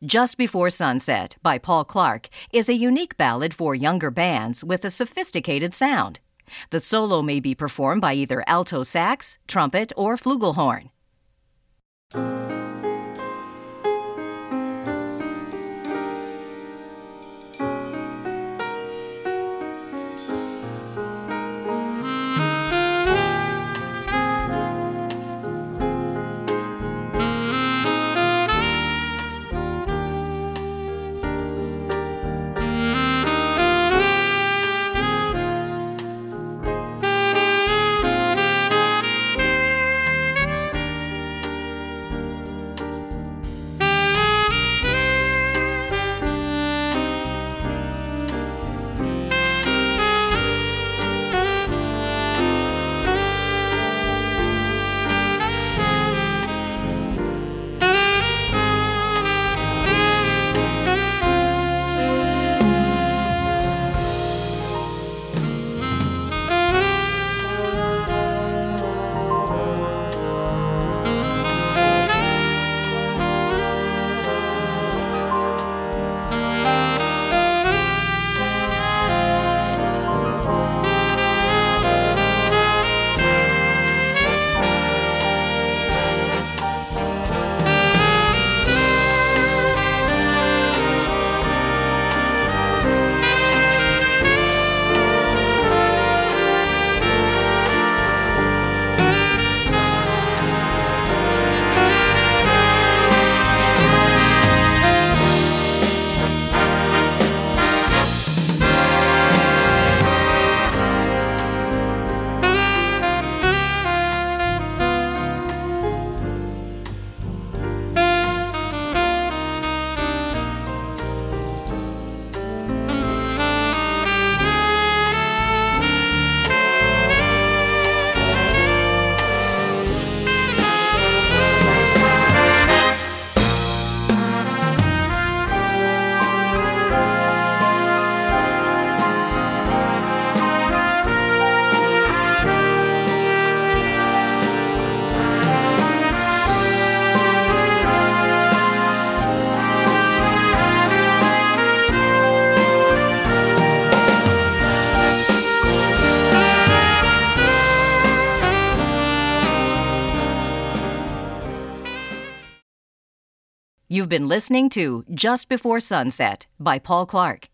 Just Before Sunset by Paul Clark is a unique ballad for younger bands with a sophisticated sound. The solo may be performed by either alto sax, trumpet, or flugelhorn. You've been listening to Just Before Sunset by Paul Clark.